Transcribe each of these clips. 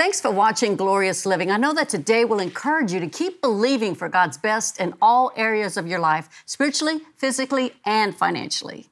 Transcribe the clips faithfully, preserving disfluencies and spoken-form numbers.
Thanks for watching Glorious Living. I know that today will encourage you to keep believing for God's best in all areas of your life, spiritually, physically, and financially.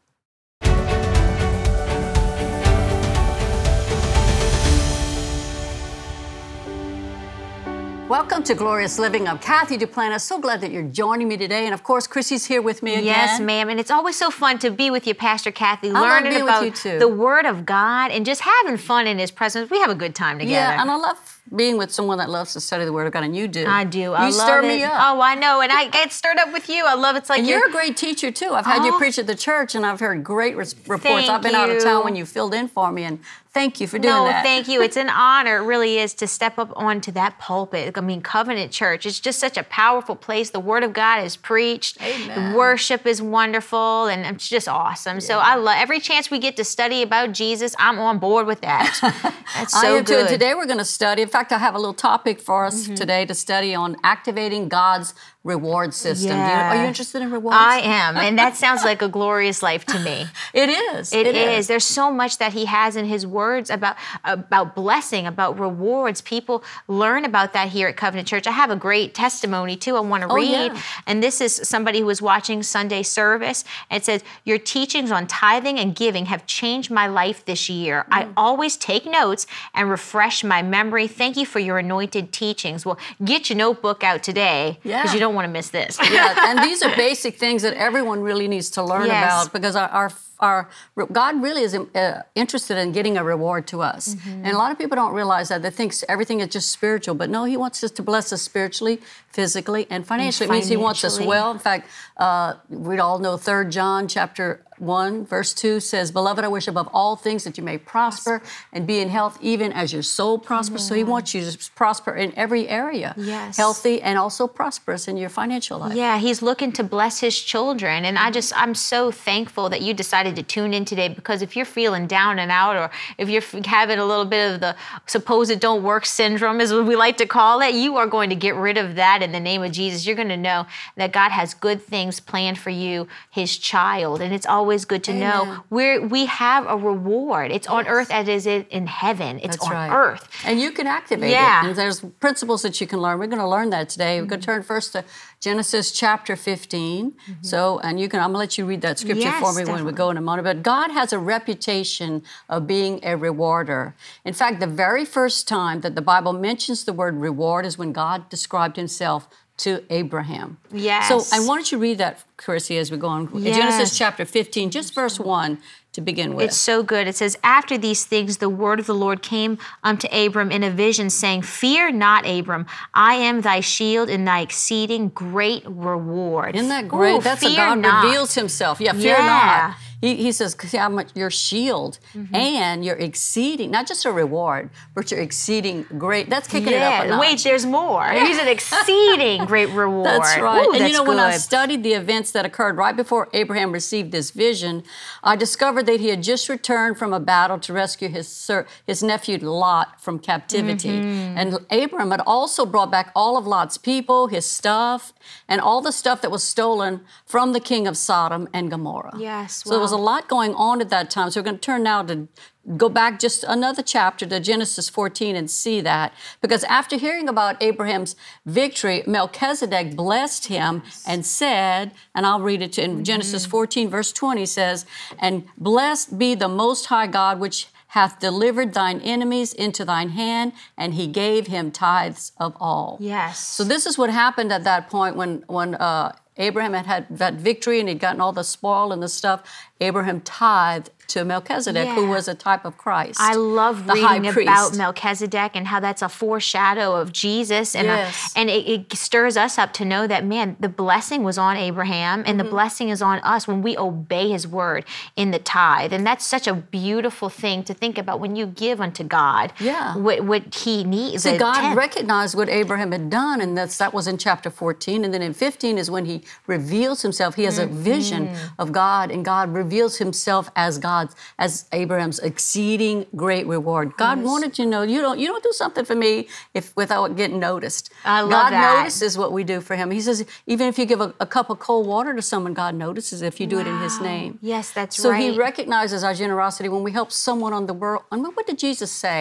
Welcome to Glorious Living. I'm Kathy Duplantis. So glad that you're joining me today. And of course, Chrissy's here with me again. Yes, ma'am. And it's always so fun to be with you, Pastor Kathy, I learning love about being with you too. the Word of God and just having fun in His presence. We have a good time together. Yeah, and I love being with someone that loves to study the Word of God, and you do. I do. You I love stir it. me up. Oh, I know. And I get stirred up with you. I love it. It's like and you're, you're a great teacher too. I've had oh, you preach at the church, and I've heard great res- reports. Thank I've been out of you. town when you filled in for me, and thank you for doing no, that. No, thank you. It's an honor. It really is to step up onto that pulpit. I mean, Covenant Church. It's just such a powerful place. The Word of God is preached. Amen. The worship is wonderful, and it's just awesome. Yeah. So I love every chance we get to study about Jesus. I'm on board with that. That's so I am good. too. And today we're going to study. In fact, I have a little topic for us mm-hmm. today to study on activating God's reward system. Yeah. Do you, are you interested in rewards? I am, and that sounds like a glorious life to me. It is. It, it is. is. There's so much that He has in His words about about blessing, about rewards. People learn about that here at Covenant Church. I have a great testimony too. I want to oh, read, yeah. and this is somebody who was watching Sunday service. And it says, "Your teachings on tithing and giving have changed my life this year. Mm. I always take notes and refresh my memory. Thank you for your anointed teachings." Well, get your notebook out today because yeah. you don't want to miss this. Yeah, and these are basic things that everyone really needs to learn yes. about because our, our our God really is uh, interested in getting a reward to us. Mm-hmm. And a lot of people don't realize that. They think everything is just spiritual, but no, He wants us to bless us spiritually, physically, and financially. And it means He wants us well. In fact, uh, we all know Third John chapter one, verse two says, "Beloved, I wish above all things that you may prosper and be in health, even as your soul prospers." Yeah. So He wants you to prosper in every area. Yes. Healthy and also prosperous in your financial life. Yeah, He's looking to bless His children. And I just, I'm so thankful that you decided to tune in today, because if you're feeling down and out, or if you're having a little bit of the supposed don't work syndrome, as we like to call it, you are going to get rid of that in the name of Jesus. You're going to know that God has good things planned for you, His child. And it's always good to Amen. know we're, we have a reward. It's yes. on earth as is it in heaven. It's That's on right. earth. And you can activate yeah. it. And there's principles that you can learn. We're going to learn that today. Mm-hmm. We're going to turn first to Genesis chapter fifteen. Mm-hmm. So, and you can, I'm going to let you read that scripture yes, for me definitely. when we go in a moment. But God has a reputation of being a rewarder. In fact, the very first time that the Bible mentions the word reward is when God described Himself to Abraham. Yes. So, and why don't you read that, Chrissy, as we go on? Yes. Genesis chapter fifteen, just verse one to begin with. It's so good. It says, "After these things, the word of the Lord came unto Abram in a vision, saying, Fear not, Abram, I am thy shield and thy exceeding great reward." Isn't that great? Ooh, That's how fear God not. reveals Himself. Yeah, fear yeah. not. He, he says, see how much your shield mm-hmm. and your exceeding, not just a reward, but your exceeding great. That's kicking yeah. it up a notch. Wait, there's more. He's an exceeding great reward. That's right. Ooh, and that's you know, good. when I studied the events that occurred right before Abraham received this vision, I discovered that he had just returned from a battle to rescue his sir, his nephew Lot from captivity. Mm-hmm. And Abraham had also brought back all of Lot's people, his stuff, and all the stuff that was stolen from the king of Sodom and Gomorrah. Yes. So wow. there was a lot going on at that time. So we're going to turn now to go back just another chapter to Genesis fourteen and see that. Because after hearing about Abraham's victory, Melchizedek blessed him yes. and said, and I'll read it to, in mm-hmm. Genesis fourteen, verse twenty says, "And blessed be the Most High God, which hath delivered thine enemies into thine hand, and He gave him tithes of all." Yes. So this is what happened at that point when, when uh, Abraham had had that victory and he'd gotten all the spoil and the stuff. Abraham tithed to Melchizedek, yeah. who was a type of Christ. I love the reading high priest. about Melchizedek and how that's a foreshadow of Jesus. And, yes. uh, and it, it stirs us up to know that, man, the blessing was on Abraham and mm-hmm. the blessing is on us when we obey His word in the tithe. And that's such a beautiful thing to think about when you give unto God yeah. what, what He needs. See, God tenth. recognized what Abraham had done, and that's, that was in chapter fourteen. And then in fifteen is when He reveals Himself. He has mm-hmm. a vision of God, and God reveals Himself as God's, as Abraham's exceeding great reward. God yes. wanted you to know you don't you don't do something for me if without getting noticed. I love God that. notices what we do for Him. He says even if you give a, a cup of cold water to someone, God notices if you do wow. it in His name. Yes, that's so right. So He recognizes our generosity when we help someone on the world. I mean, what did Jesus say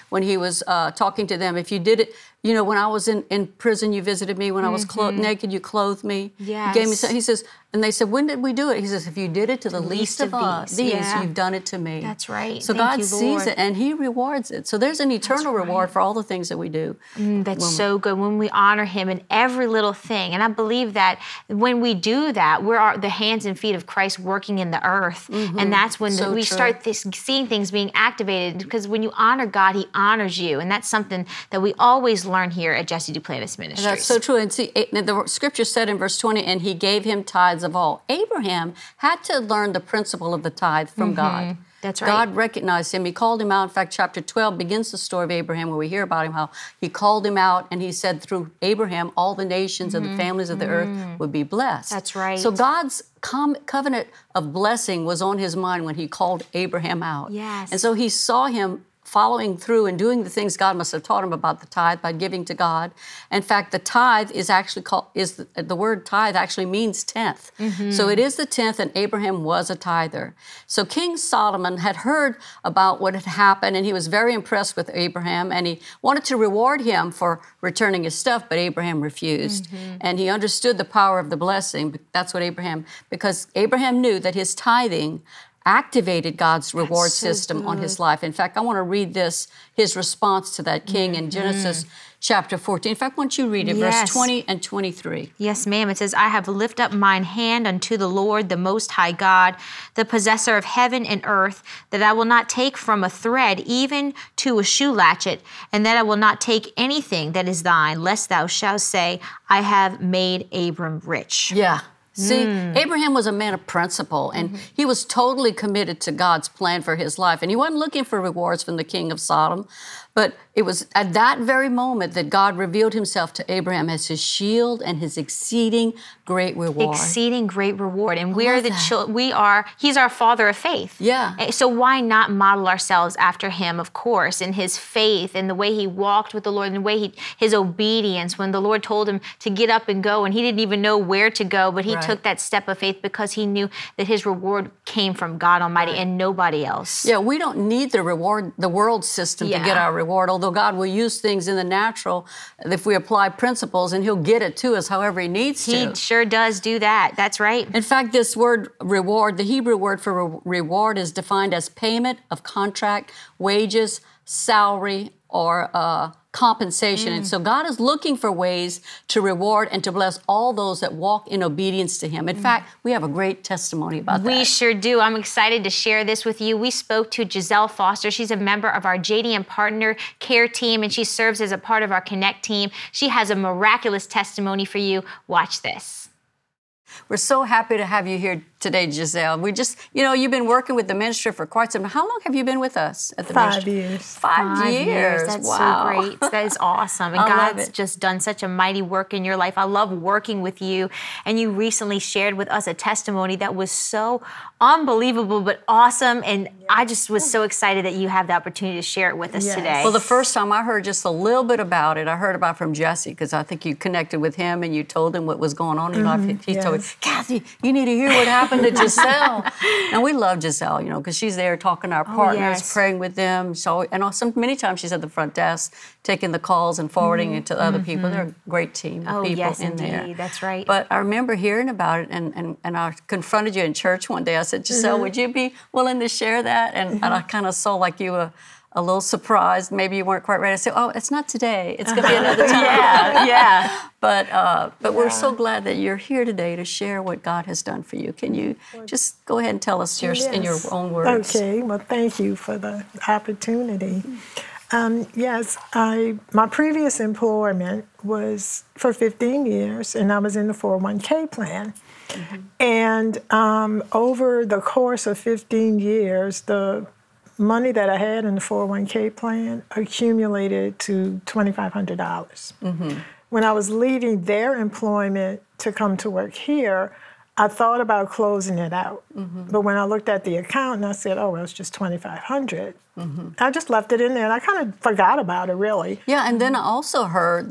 when he was uh, talking to them. If you did it, you know, when I was in, in prison, you visited me. When I was clo- naked, you clothed me. Yes. You gave me some, he says, and they said, when did we do it? He says, if you did it to the, the least, least of, of us, these, yeah. you've done it to me. That's right. So Thank God you, sees Lord. it and he rewards it. So there's an eternal right. reward for all the things that we do. Mm, that's so good when we honor him in every little thing. And I believe that when we do that, we're our, the hands and feet of Christ working in the earth. Mm-hmm. And that's when so the, we true. start this, seeing things being activated, because when you honor God, he honors you. And that's something that we always learn here at Jesse Duplantis Ministries. That's so true. And see, the scripture said in verse twenty, and he gave him tithes of all. Abraham had to learn the principle of the tithe from mm-hmm. God. That's right. God recognized him. He called him out. In fact, chapter twelve begins the story of Abraham, where we hear about him, how he called him out, and he said through Abraham, all the nations mm-hmm. and the families of the mm-hmm. earth would be blessed. That's right. So God's com- covenant of blessing was on his mind when he called Abraham out. Yes. And so he saw him following through and doing the things God must have taught him about the tithe by giving to God. In fact, the tithe is actually called, is the, the word tithe actually means tenth. Mm-hmm. So it is the tenth, and Abraham was a tither. So King Solomon had heard about what had happened, and he was very impressed with Abraham, and he wanted to reward him for returning his stuff, but Abraham refused. Mm-hmm. And he understood the power of the blessing. That's what Abraham, because Abraham knew that his tithing activated God's reward so system good. On his life. In fact, I want to read this, his response to that king mm-hmm. in Genesis chapter fourteen. In fact, why don't you read it, yes. verse twenty and twenty-three. Yes, ma'am. It says, I have lifted up mine hand unto the Lord, the Most High God, the possessor of heaven and earth, that I will not take from a thread even to a shoe latchet, and that I will not take anything that is thine, lest thou shalt say, I have made Abram rich. Yeah. See, mm. Abraham was a man of principle, and mm-hmm. he was totally committed to God's plan for his life. And he wasn't looking for rewards from the king of Sodom, but it was at that very moment that God revealed himself to Abraham as his shield and his exceeding great reward. Exceeding great reward. And we are the children, we are, he's our father of faith. Yeah. So why not model ourselves after him, of course, in his faith and the way he walked with the Lord and the way he, his obedience when the Lord told him to get up and go, and he didn't even know where to go, but he right. took that step of faith because he knew that his reward came from God Almighty right. and nobody else. Yeah, we don't need the reward, the world system yeah. to get our reward, although God will use things in the natural if we apply principles, and he'll get it to us however he needs he to. He sure does do that. That's right. In fact, this word reward, the Hebrew word for re- reward is defined as payment of contract, wages, salary, or uh, compensation. Mm. And so God is looking for ways to reward and to bless all those that walk in obedience to him. In mm. fact, we have a great testimony about we that. We sure do. I'm excited to share this with you. We spoke to Giselle Foster. She's a member of our J D M Partner Care team, and she serves as a part of our Connect team. She has a miraculous testimony for you. Watch this. We're so happy to have you here today, Giselle. We just, you know, you've been working with the ministry for quite some time. How long have you been with us at the Five ministry? years. Five, Five years. years. That's wow. so great. That is awesome. And God's just done such a mighty work in your life. I love working with you. And you recently shared with us a testimony that was so unbelievable but awesome. And I just was so excited that you have the opportunity to share it with us yes. today. Well, the first time I heard just a little bit about it, I heard about it from Jesse, because I think you connected with him and you told him what was going on in mm-hmm. life. He yes. told me, Kathy, you need to hear what happened to Giselle. And we love Giselle, you know, because she's there talking to our partners, oh, yes. praying with them. So, and also many times she's at the front desk, taking the calls and forwarding mm-hmm. it to other mm-hmm. people. They're a great team of oh, people yes, in indeed. there. That's right. But I remember hearing about it, and, and, and I confronted you in church one day. I said, Giselle, mm-hmm. would you be willing to share that? And, mm-hmm. and I kind of saw like you were a little surprised. Maybe you weren't quite ready. I said, oh, it's not today. It's going to be another time. yeah, yeah. But uh, but yeah. we're so glad that you're here today to share what God has done for you. Can you just go ahead and tell us your, yes. in your own words? Okay. Well, thank you for the opportunity. Um, yes, I my previous employment was for fifteen years, and I was in the four oh one k plan. Mm-hmm. And um, over the course of fifteen years, the money that I had in the four oh one k plan accumulated to twenty-five hundred dollars. Mm-hmm. When I was leaving their employment to come to work here, I thought about closing it out. Mm-hmm. But when I looked at the account and I said, oh, well, it's just twenty-five hundred dollars, mm-hmm. I just left it in there and I kind of forgot about it, really. Yeah, and then I also heard that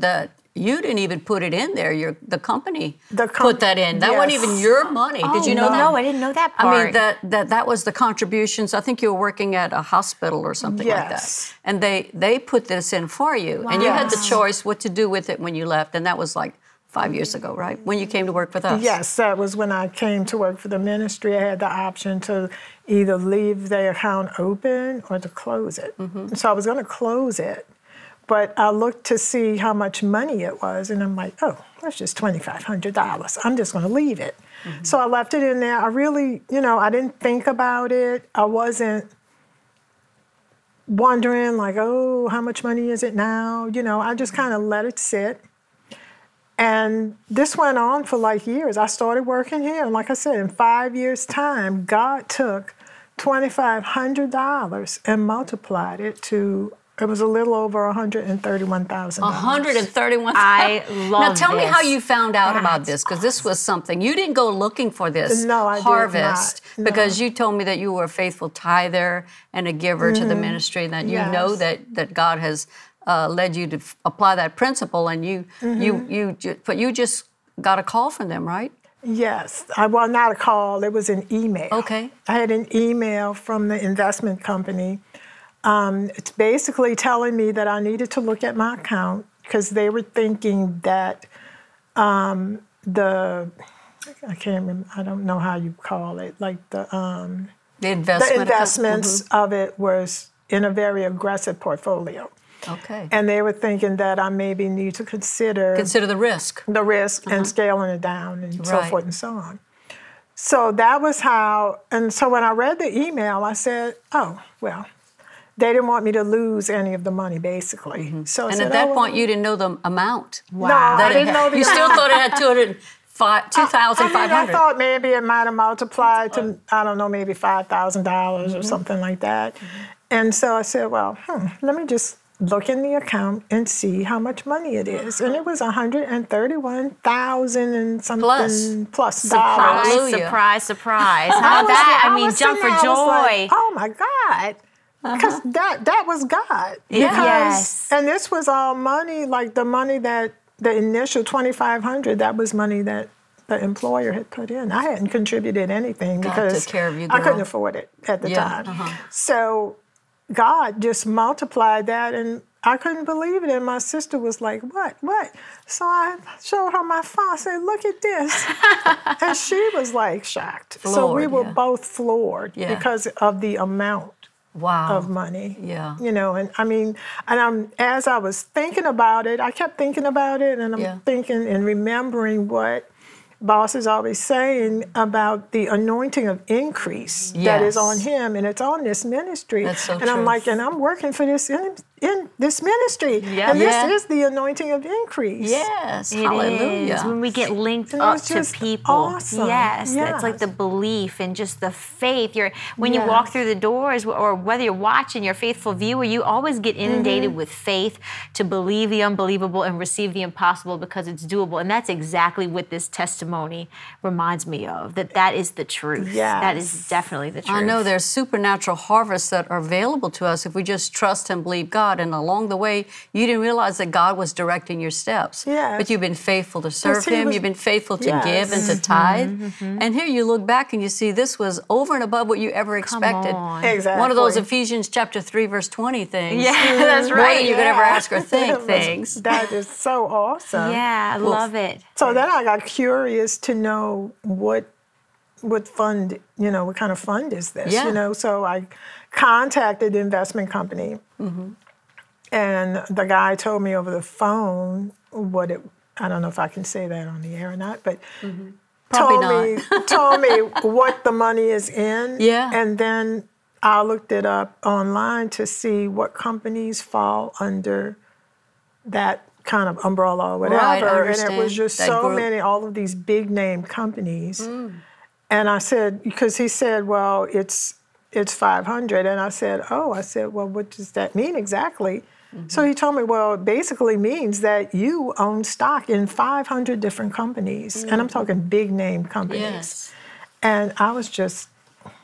you didn't even put it in there. Your the company The com- put that in. That wasn't yes. even your money. Did you know no, that? No, I didn't know that part. I mean that that that was the contributions. I think you were working at a hospital or something like that, Yes. and they they put this in for you, and you had the Yes. choice what to do with it when you left, and that was like five years ago, right? When you came to work with us. Yes, that was when I came to work for the ministry. I had the option to either leave the account open or to close it. Mm-hmm. So I was going to close it, but I looked to see how much money it was, and I'm like, oh, that's just twenty-five hundred dollars. I'm just going to leave it. Mm-hmm. So I left it in there. I really, you know, I didn't think about it. I wasn't wondering like, oh, how much money is it now? You know, I just kind of let it sit. And this went on for like years. I started working here, and like I said, in five years' time, God took twenty-five hundred dollars and multiplied it to, it was a little over one hundred thirty-one thousand dollars. one hundred thirty-one. I love Now tell me this. how you found out about this, because this was something you didn't go looking for this No, I did harvest, not. No. because you told me that you were a faithful tither and a giver to the ministry, and that you know Yes. that that God has uh, led you to f- apply that principle, and you you you ju- but you just got a call from them, right? Yes. I, well, not a call, it was an email. Okay. I had an email from the investment company. Um, it's basically telling me that I needed to look at my account because they were thinking that um, the, I can't remember, I don't know how you call it, like the, um, The investment. the account- investments of it was in a very aggressive portfolio. Mhm. Okay. And they were thinking that I maybe need to consider Consider the risk. the risk and scaling it down and so Right. forth and so on. So that was how, and so when I read the email, I said, oh, well, they didn't want me to lose any of the money, basically. So I And said, at that oh, point, well, you didn't know the amount. no, that I it didn't had. know the You still amount. thought it had two hundred five, two thousand I five mean, I hundred. thought maybe it might have multiplied to, I don't know, maybe five thousand dollars or something like that. And so I said, well, hmm, let me just look in the account and see how much money it is. And it was one hundred thirty-one thousand and something Plus. plus Surprise, dollars. Hallelujah. surprise, surprise. I How was that? like- I mean, was jump for sitting there, I was like, joy. oh my God. Because that that was God. Yeah. Because, Yes. And this was all money, like the money that, the initial twenty-five hundred, that was money that the employer had put in. I hadn't contributed anything God because took care of you, I couldn't girl. afford it at the Yeah, time. uh-huh. So God just multiplied that, and I couldn't believe it. And my sister was like, what, what? So I showed her my phone. I said, look at this. And she was like shocked. so we Floored, were yeah. both floored Yeah. because of the amount Wow. of money. Yeah. You know, and I mean, and I'm as I was thinking about it, I kept thinking about it, and I'm Yeah. thinking and remembering what Boss is always saying about the anointing of increase that is Yes. on him, and it's on this ministry. That's so and true. I'm like, and I'm working for this in, in this ministry, Yeah. and this Yeah. is the anointing of increase. Yes. It Hallelujah. is. When we get linked And it up was to just people. awesome. Yes, that's like Yes. the belief and just the faith. You're when you Yes. walk through the doors, or whether you're watching, you're a faithful viewer, you always get inundated Mm-hmm. with faith to believe the unbelievable and receive the impossible because it's doable. And that's exactly what this testimony reminds me of. That that is the truth. That is Yes. definitely the truth. I know there's supernatural harvests that are available to us if we just trust and believe God. And along the way, you didn't realize that God was directing your steps. Yes. But you've been faithful to serve he Him. was- You've been faithful to Yes. give and to tithe. And here you look back and you see this was over and above what you ever expected. on. Exactly. One of those Ephesians chapter three, verse twenty things. Yeah, that's More right. than you could ever Yeah. ask or think It was- things. That is so awesome. Yeah, I love it. So then I got curious to know what what fund, you know, what kind of fund is this, Yeah. you know? So I contacted the investment company, and the guy told me over the phone what it, I don't know if I can say that on the air or not, but Probably told me told me what the money is in. Yeah. And then I looked it up online to see what companies fall under that kind of umbrella or whatever. Right, I and it was understand. just That so group. many, all of these big name companies. Mm. And I said, because he said, well, it's it's five hundred. And I said, oh, I said, well, what does that mean exactly? Mm-hmm. So he told me, well, it basically means that you own stock in five hundred different companies. And I'm talking big name companies. Yes. And I was just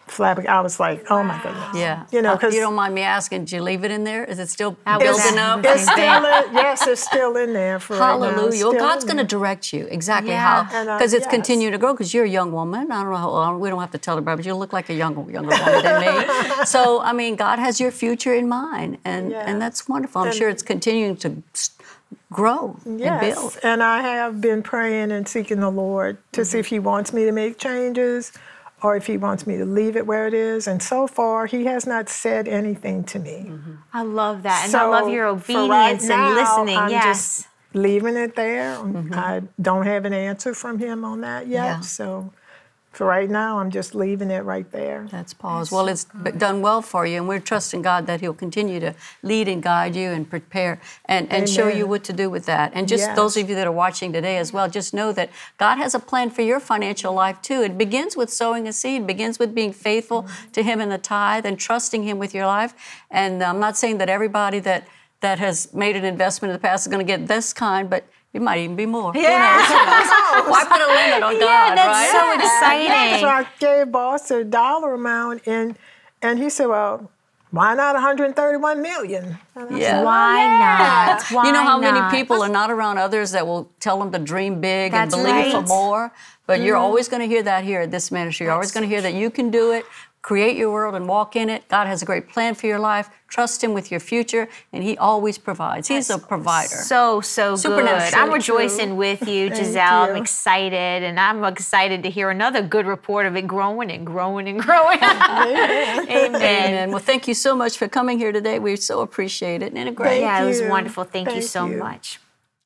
flabbergasted. I was like, oh my goodness. Yeah. You know, Uh, because you don't mind me asking, did you leave it in there? Is it still I was building asking up? the it's same still thing. in, yes, it's still in there for right now. It's Hallelujah. Well, still God's in going to there. direct you exactly Yeah. how, And, uh, because it's yes. continuing to grow. Because you're a young woman. I don't know how old. We don't have to tell everybody, but you look like a young, younger woman than me. So, I mean, God has your future in mind, and Yes. and that's wonderful. I'm And- sure it's continuing to s- grow and Yes, build. and I have been praying and seeking the Lord to see if He wants me to make changes or if He wants me to leave it where it is. And so far, He has not said anything to me. I love that. And so I love your for right obedience now, and listening. I'm yes. just leaving it there. I don't have an answer from Him on that yet. Yeah. So for right now, I'm just leaving it right there. That's pause. Well, it's b- done well for you, and we're trusting God that He'll continue to lead and guide you and prepare and, and show you Amen. what to do with that. And just Yes. those of you that are watching today as well, just know that God has a plan for your financial life too. It begins with sowing a seed, it begins with being faithful to Him in the tithe and trusting Him with your life. And I'm not saying that everybody that, that has made an investment in the past is going to get this kind, but it might even be more. Who Yeah. knows? Who knows? Why put a limit on God, Yeah, that's right? so exciting. So I gave boss a dollar amount, and and he said, well, why not one hundred thirty-one million? And I Yeah. said, Why "Oh, yeah." not? Why You know how not? many people are not around others that will tell them to dream big That's and believe for right. more? But you're always going to hear that here at this ministry. You're always going to hear that you can do it, create your world and walk in it. God has a great plan for your life. Trust Him with your future, and He always provides. He's a provider. So, so good. Supernatural. I'm rejoicing with you, Thank Giselle. I'm you. excited, and I'm excited to hear another good report of it growing and growing and growing. Amen. Amen. Well, thank you so much for coming here today. We so appreciate it. Isn't it great? Thank Yeah, it was you. wonderful. Thank, you Thank so you. much.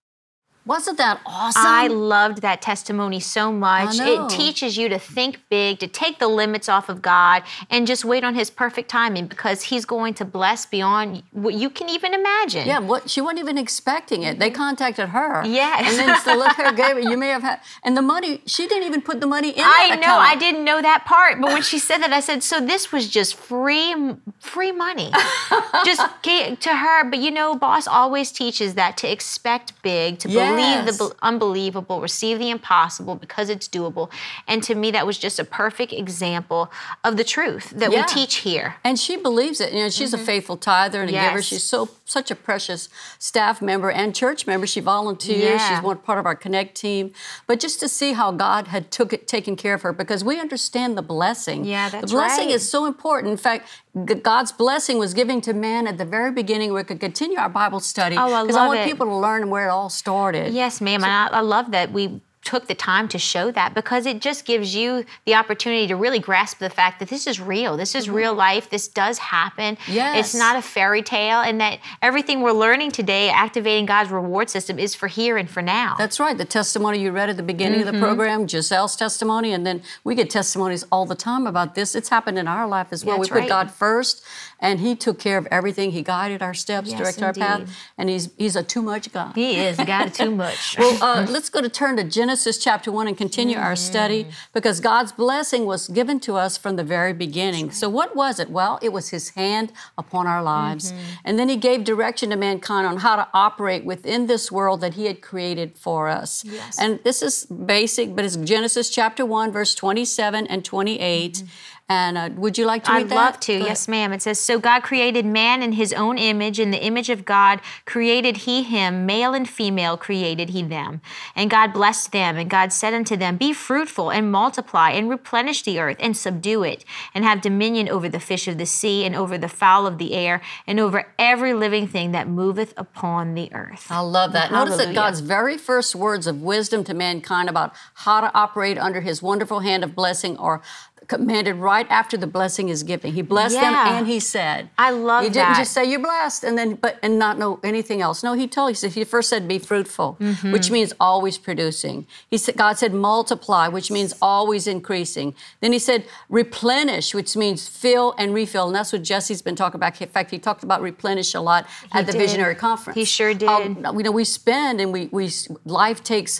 Wasn't that awesome? I loved that testimony so much. I know. It teaches you to think big, to take the limits off of God, and just wait on His perfect timing because He's going to bless beyond what you can even imagine. Yeah, what she wasn't even expecting it. They contacted her. Yes. And then so look, her gave it. You may have had, and the money. She didn't even put the money in. I that know. I account. didn't know that part, but when she said that, I said, "So this was just free, free money, just get to her." But you know, Boss always teaches that to expect big, to believe the Yes. be- unbelievable, receive the impossible because it's doable. And to me, that was just a perfect example of the truth that Yeah. we teach here. And she believes it. You know, she's a faithful tither and a giver. Yes. She's so such a precious staff member and church member. She volunteers. Yeah. She's one part of our Connect team. But just to see how God had took it, taken care of her, because we understand the blessing. Yeah, The that's blessing right. is so important. In fact, G- God's blessing was given to man at the very beginning. We could continue our Bible study Oh, I because I love want it. people to learn where it all started. Yes, ma'am. And I, I love that we took the time to show that because it just gives you the opportunity to really grasp the fact that this is real. This is real life. This does happen. Yes. It's not a fairy tale, and that everything we're learning today, activating God's reward system, is for here and for now. That's right. The testimony you read at the beginning Mm-hmm. of the program, Giselle's testimony, and then we get testimonies all the time about this. It's happened in our life as well. That's we put right. God first, and He took care of everything. He guided our steps, Yes, directed our path, indeed. and He's He's a too much God. He is. God is too much. Well, uh, let's go to turn to Genesis chapter one and continue our study because God's blessing was given to us from the very beginning. So what was it? Well, it was His hand upon our lives. And then He gave direction to mankind on how to operate within this world that He had created for us. Yes. And this is basic, but it's Genesis chapter one, verse twenty-seven and twenty-eight. And uh, would you like to read I'd that? love to. Go Yes, ahead. ma'am. It says, "So God created man in His own image. In the image of God created He him. Male and female created He them. And God blessed them. And God said unto them, Be fruitful and multiply and replenish the earth and subdue it and have dominion over the fish of the sea and over the fowl of the air and over every living thing that moveth upon the earth." I love that. Notice that Hallelujah. God's very first words of wisdom to mankind about how to operate under His wonderful hand of blessing are commanded right after the blessing is given. He blessed them Yeah. and He said. I love He didn't that. just say you're blessed and then but and not know anything else. No, He told us. He first said be fruitful, Mm-hmm. which means always producing. He said God said multiply, which means always increasing. Then He said replenish, which means fill and refill. And that's what Jesse's been talking about. In fact, he talked about replenish a lot at the did. Visionary Conference. He sure did. How, you know, we spend and we we life takes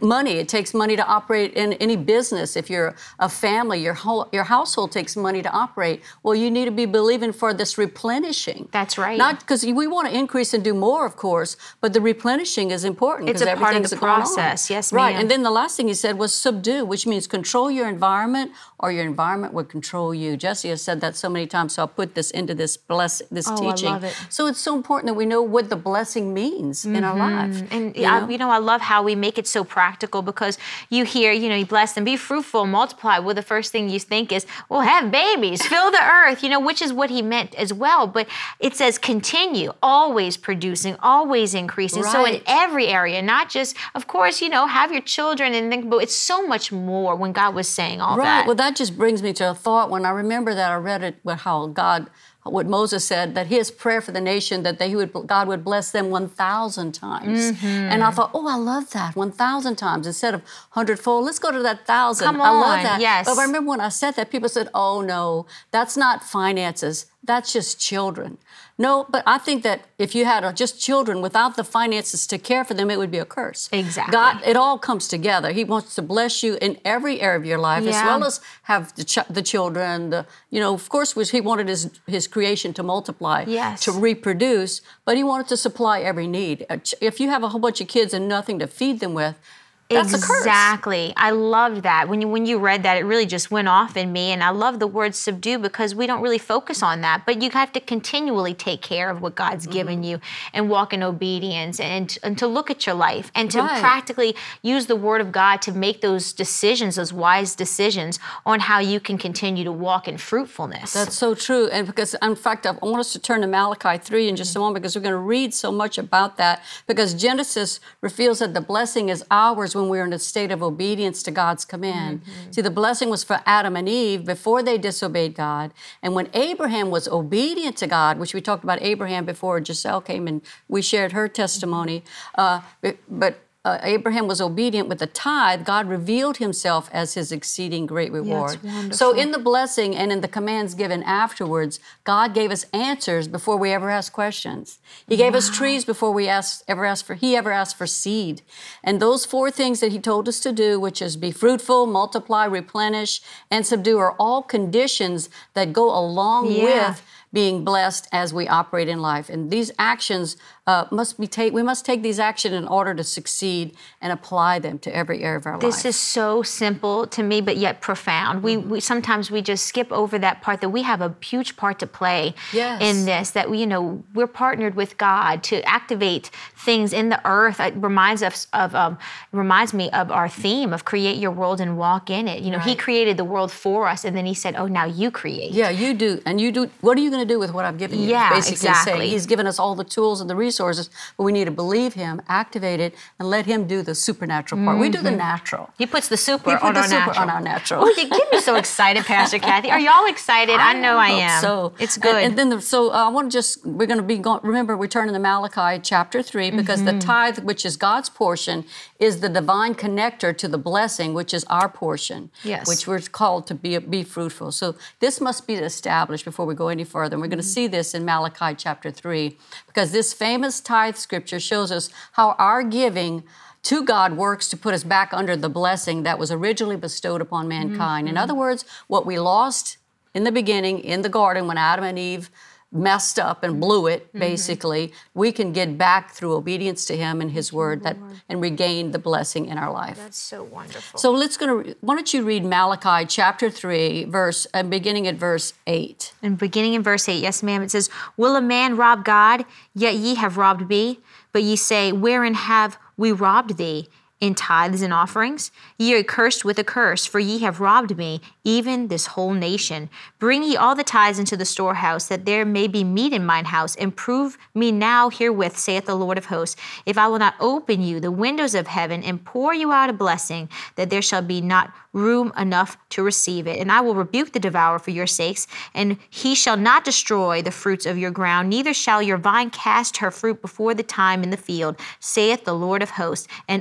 money. It takes money to operate in any business. If you're a family, your whole your household takes money to operate. Well, you need to be believing for this replenishing. That's right. Not because we want to increase and do more, of course, but the replenishing is important. It's a part of the process. Yes, ma'am. Right. And then the last thing he said was subdue, which means control your environment, or your environment would control you. Jesse has said that so many times, so I'll put this into this bless this oh, teaching. I love it. So it's so important that we know what the blessing means mm-hmm. in our life. And you I, know? you know, I love how we make it so practical, because you hear, you know, you bless them, be fruitful, multiply. Well, the first thing you think is, well, have babies, fill the earth, you know, which is what he meant as well. But it says continue, always producing, always increasing. Right. So in every area, not just, of course, you know, have your children and think, but it's so much more when God was saying all right. that. Well, that just brings me to a thought when I remember that I read it, how God, what Moses said, that his prayer for the nation, that they would, God would bless them one thousand times. Mm-hmm. And I thought, oh, I love that, one thousand times instead of hundredfold. Let's go to that thousand. Come I on, love that. yes. But I remember when I said that, people said, oh, no, that's not finances. That's just children. No, but I think that if you had just children without the finances to care for them, it would be a curse. Exactly. God, it all comes together. He wants to bless you in every area of your life, Yeah. as well as have the, ch- the children. The, you know, of course, was he wanted his his creation to multiply, Yes. to reproduce, but he wanted to supply every need. If you have a whole bunch of kids and nothing to feed them with, that's exactly. a curse. I loved that. When you when you read that, it really just went off in me. And I love the word subdue, because we don't really focus on that. But you have to continually take care of what God's mm-hmm. given you and walk in obedience, and, and to look at your life and to right. practically use the word of God to make those decisions, those wise decisions on how you can continue to walk in fruitfulness. That's so true. And because, in fact, I want us to turn to Malachi three in just a moment, because we're going to read so much about that. Because Genesis reveals that the blessing is ours when we're in a state of obedience to God's command. Mm-hmm. See, the blessing was for Adam and Eve before they disobeyed God. And when Abraham was obedient to God, which we talked about Abraham before Giselle came and we shared her testimony, uh, but, but Uh, Abraham was obedient with the tithe, God revealed himself as his exceeding great reward. Yeah, so in the blessing and in the commands given afterwards, God gave us answers before we ever asked questions. He gave wow. us trees before we asked, ever asked for, he ever asked for seed. And those four things that he told us to do, which is be fruitful, multiply, replenish, and subdue, are all conditions that go along yeah. with being blessed as we operate in life. And these actions uh, must be take. We must take these actions in order to succeed and apply them to every area of our this life. This is so simple to me, but yet profound. We, we sometimes we just skip over that part, that we have a huge part to play yes. in this. That we, you know, we're partnered with God to activate things in the earth. It reminds us of um, reminds me of our theme of create your world and walk in it. You know, right. He created the world for us, and then He said, "Oh, now you create." Yeah, you do, and you do. What are you going to do with what I've given you? Yeah, basically exactly. saying He's given us all the tools and the resources, but we need to believe Him, activate it, and let Him do the supernatural part. Mm-hmm. We do the natural. He puts the super he put on the our super natural. on our natural. Oh, you get me so excited, Pastor Kathy. Are y'all excited? I, I know I am. So it's good. And, and then, the, so uh, I want to just we're going to be going. Remember, we turn to Malachi chapter three, because mm-hmm. the tithe, which is God's portion, is the divine connector to the blessing, which is our portion. Yes. Which we're called to be be fruitful. So this must be established before we go any further. And we're going to see this in Malachi chapter three, because this famous tithe scripture shows us how our giving to God works to put us back under the blessing that was originally bestowed upon mankind. Mm-hmm. In other words, what we lost in the beginning in the garden when Adam and Eve messed up and blew it, mm-hmm. basically, we can get back through obedience to Him and His Word that and regain the blessing in our life. That's so wonderful. So let's go to, why don't you read Malachi chapter three, verse, and beginning at verse eight. And beginning in verse eight, yes, ma'am, it says, "Will a man rob God? Yet ye have robbed me. But ye say, wherein have we robbed thee? In tithes and offerings? Ye are cursed with a curse, for ye have robbed me, even this whole nation. Bring ye all the tithes into the storehouse, that there may be meat in mine house, and prove me now herewith, saith the Lord of hosts, if I will not open you the windows of heaven, and pour you out a blessing, that there shall be not room enough to receive it. And I will rebuke the devourer for your sakes, and he shall not destroy the fruits of your ground, neither shall your vine cast her fruit before the time in the field, saith the Lord of hosts. And all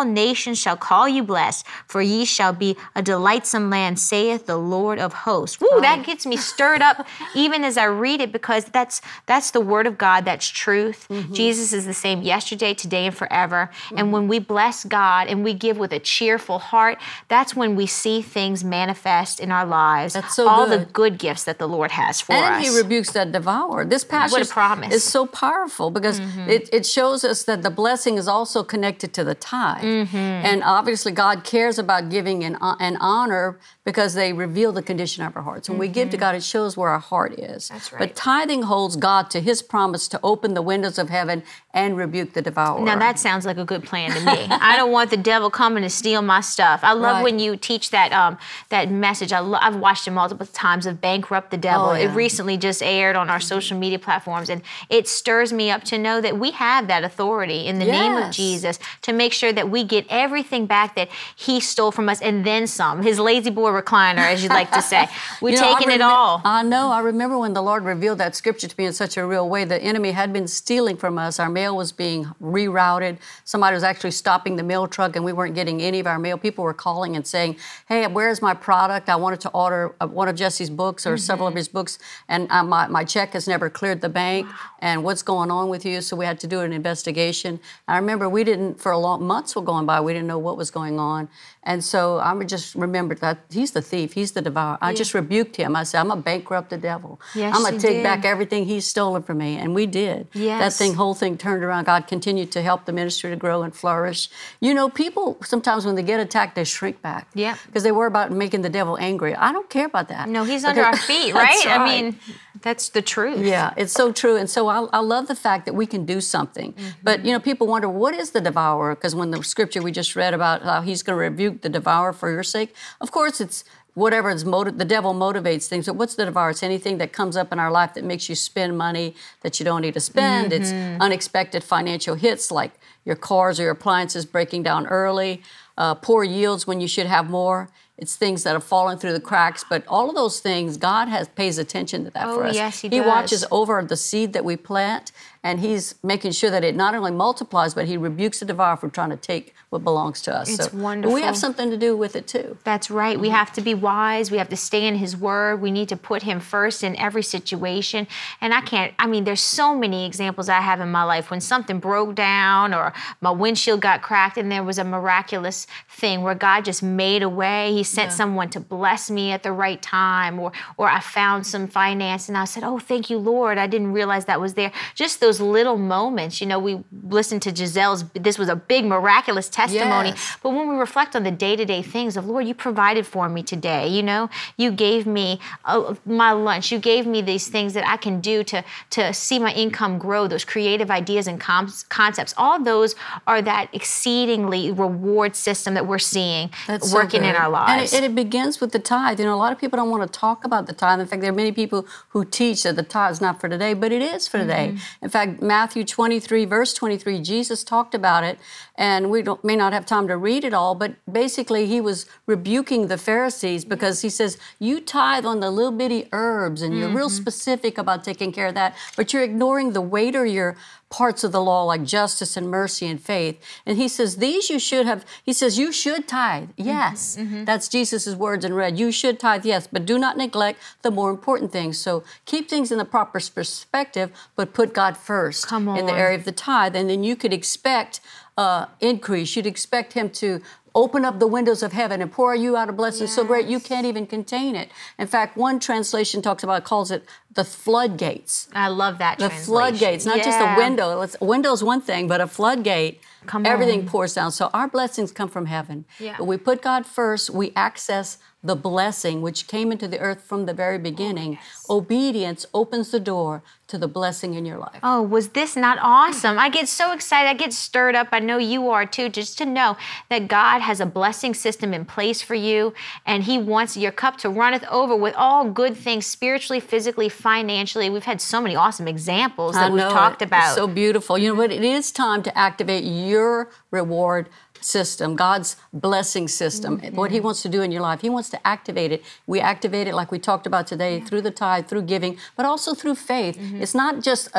nations shall call you blessed, for ye shall be a delightsome land, saith the Lord of hosts. Woo, that gets me stirred up even as I read it, because that's that's the word of God. That's truth. Mm-hmm. Jesus is the same yesterday, today, and forever. Mm-hmm. And when we bless God and we give with a cheerful heart, that's when we see things manifest in our lives. That's so all good. the good gifts that the Lord has for and us. He rebukes that devourer. This passage What a promise. is so powerful because mm-hmm. it, it shows us that the blessing is also connected to the tithe. Mm-hmm. And obviously God cares about giving and, and honor because they reveal the condition of our hearts. When mm-hmm. we give to God, it shows where our heart is. That's right. But tithing holds God to His promise to open the windows of heaven and rebuke the devourer. Now that sounds like a good plan to me. I don't want the devil coming to steal my stuff. I love Right. when you teach that um, that message. I lo- I've watched it multiple times of Bankrupt the Devil. Oh, yeah. It recently just aired on our social media platforms, and it stirs me up to know that we have that authority in the name of Yes. Jesus to make sure that we get everything back that He stole from us and then some. His lazy boy recliner, as you like to say. We're You know, I taking it remem- all. I know. I remember when the Lord revealed that scripture to me in such a real way. The enemy had been stealing from us. Our mail was being rerouted. Somebody was actually stopping the mail truck, and we weren't getting any of our mail. People were calling and saying, "Hey, where's my product? I wanted to order uh, one of Jesse's books or mm-hmm. several of his books, and uh, my, my check has never cleared the bank. Wow. And what's going on with you?" So we had to do an investigation. I remember we didn't, for a long months were going by, we didn't know what was going on. And so I just remembered that he's the thief, he's the devourer. I yeah. just rebuked him. I said, I'm going to bankrupt the devil. Yes, I'm going to take did. back everything he's stolen from me. And we did. Yes. That thing, whole thing turned around. God continued to help the ministry to grow and flourish. You know, people, sometimes when they get attacked, they shrink back. Yeah. Because they worry about making the devil angry. I don't care about that. No, he's because, under our feet, right? right? I mean, that's the truth. Yeah, it's so true. And so I, I love the fact that we can do something. Mm-hmm. But, you know, people wonder, what is the devourer? Because when the scripture we just read about how he's going to rebuke the devourer for your sake, of course it's whatever is motiv- the devil motivates things. So what's the devourer? It's anything that comes up in our life that makes you spend money that you don't need to spend. Mm-hmm. It's unexpected financial hits like your cars or your appliances breaking down early, uh, poor yields when you should have more. It's things that have fallen through the cracks, but all of those things, God has pays attention to that oh, for us. Yes, He, he does. watches over the seed that we plant, and He's making sure that it not only multiplies, but He rebukes the devourer for trying to take what belongs to us. It's so wonderful. We have something to do with it too. That's right. Mm-hmm. We have to be wise. We have to stay in His Word. We need to put Him first in every situation. And I can't, I mean, there's so many examples I have in my life when something broke down or my windshield got cracked and there was a miraculous thing where God just made a way. He sent yeah. someone to bless me at the right time, or or I found some finance and I said, oh, thank you, Lord. I didn't realize that was there. Just those little moments. You know, we listened to Giselle's, this was a big miraculous testimony. Yes. But when we reflect on the day-to-day things of, Lord, you provided for me today. You know, you gave me uh, my lunch. You gave me these things that I can do to, to see my income grow, those creative ideas and com- concepts. All those are that exceedingly reward system that we're seeing That's working so in our lives. And it, and it begins with the tithe. You know, a lot of people don't want to talk about the tithe. In fact, there are many people who teach that the tithe is not for today, but it is for today. Mm-hmm. In fact, Matthew twenty-three, verse twenty-three, Jesus talked about it, and we don't, may not have time to read it all, but basically He was rebuking the Pharisees because He says, you tithe on the little bitty herbs, and you're mm-hmm. real specific about taking care of that, but you're ignoring the weightier parts of the law like justice and mercy and faith. And He says, these you should have, He says, you should tithe. Yes, mm-hmm. that's Jesus' words in red. You should tithe, yes, but do not neglect the more important things. So keep things in the proper perspective, but put God first Come on. in the area of the tithe. And then you could expect uh, increase. You'd expect Him to open up the windows of heaven and pour you out a blessing yes. so great you can't even contain it. In fact, one translation talks about, calls it the floodgates. I love that The translation. floodgates, not yeah. just a window. A window's one thing, but a floodgate, Come everything on. pours down. So our blessings come from heaven. Yeah. But we put God first, we access the blessing which came into the earth from the very beginning. Oh, yes. Obedience opens the door to the blessing in your life. Oh, was this not awesome? I get so excited. I get stirred up. I know you are too, just to know that God has a blessing system in place for you, and He wants your cup to runneth over with all good things, spiritually, physically, financially. We've had so many awesome examples that I we've know talked it. about. It's so beautiful. You know, but it is time to activate your reward system, God's blessing system, mm-hmm. what He wants to do in your life. He wants to activate it. We activate it like we talked about today, yeah. through the tithe, through giving, but also through faith. Mm-hmm. It's not just a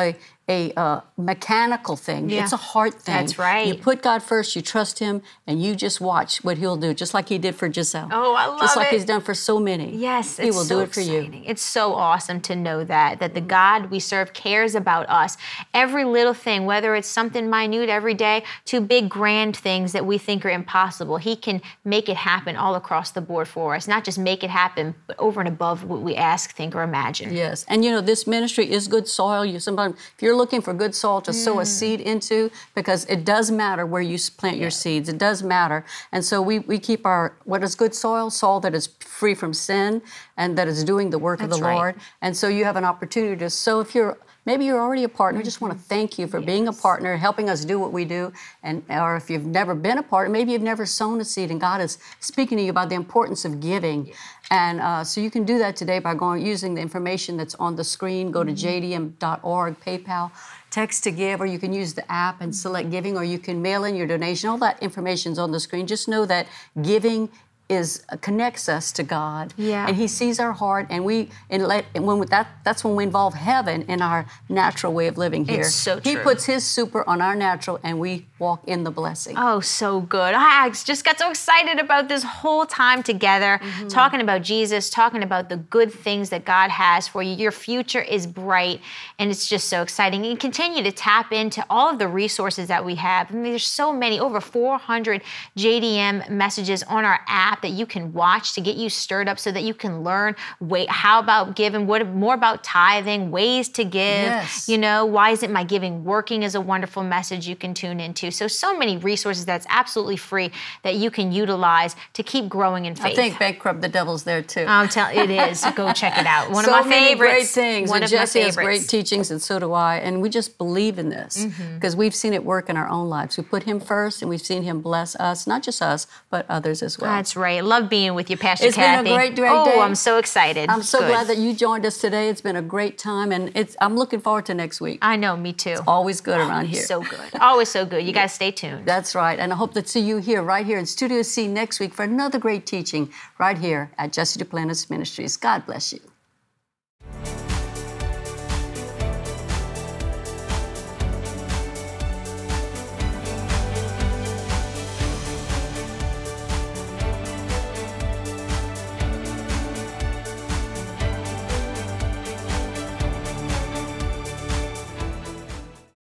a uh, mechanical thing. Yeah. It's a heart thing. That's right. You put God first, you trust Him, and you just watch what He'll do, just like He did for Giselle. Oh, I love Just like it. He's done for so many. Yes, He it's will so do it for you. exciting. It's so awesome to know that, that the God we serve cares about us. Every little thing, whether it's something minute every day to big grand things that we think are impossible, He can make it happen all across the board for us. Not just make it happen, but over and above what we ask, think, or imagine. Yes, and you know, this ministry is good soil. You sometimes, if you're looking for good soil to sow a seed into, because it does matter where you plant your seeds. It does matter. And so we, we keep our, what is good soil? Soil that is free from sin and that is doing the work That's of the right. Lord. And so you have an opportunity to sow. If you're, maybe you're already a partner, I just want to thank you for being a partner, helping us do what we do. And or if you've never been a partner, maybe you've never sown a seed and God is speaking to you about the importance of giving. And uh, so you can do that today by going using the information that's on the screen. Go to j d m dot org, PayPal, text to give, or you can use the app and select giving, or you can mail in your donation. All that information's on the screen. Just know that giving is uh, connects us to God, Yeah. and He sees our heart, and we and let and when we, that that's when we involve heaven in our natural way of living here. It's so He true. puts His super on our natural, and we walk in the blessing. Oh, so good. I just got so excited about this whole time together, Mm-hmm. talking about Jesus, talking about the good things that God has for you. Your future is bright, and it's just so exciting. And continue to tap into all of the resources that we have. I mean, there's so many, over four hundred J D M messages on our app that you can watch to get you stirred up so that you can learn wait, how about giving, what more about tithing, ways to give, Yes. you know, why isn't my giving working is a wonderful message you can tune into. So, so many resources that's absolutely free that you can utilize to keep growing in faith. I think Bankrupt the Devil's there too. I'm telling it is. Go check it out. One so of my many favorites. great things. One and of my Jesse has favorites. great teachings, and so do I. And we just believe in this Mm-hmm. because we've seen it work in our own lives. We put Him first, and we've seen Him bless us, not just us, but others as well. That's right. Love being with you, Pastor It's been a Kathy. great, great oh, day. I'm so excited. I'm so Good. glad that you joined us today. It's been a great time, and it's. I'm looking forward to next week. I know, me too. Always good around here. So good. Always so good. You got to stay tuned. That's right. And I hope to see you here, right here in Studio C next week for another great teaching right here at Jesse Duplantis Ministries. God bless you.